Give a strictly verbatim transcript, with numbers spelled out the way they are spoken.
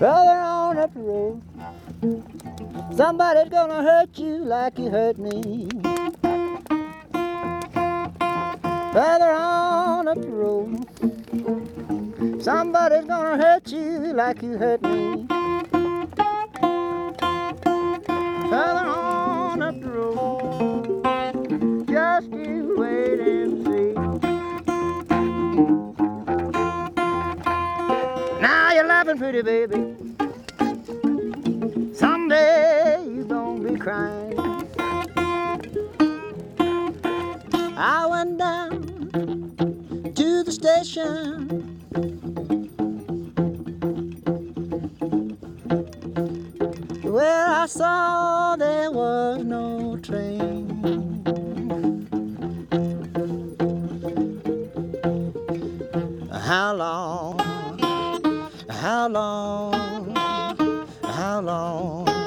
Further on up the road, somebody's gonna hurt you like you hurt me. Further on up the road, somebody's gonna hurt you like you hurt me. Further on up the road, just you wait and see. Now you're laughing, pretty baby. Someday you're gonna be crying. I went down to the station, where I saw there was no train. How long, how long, how long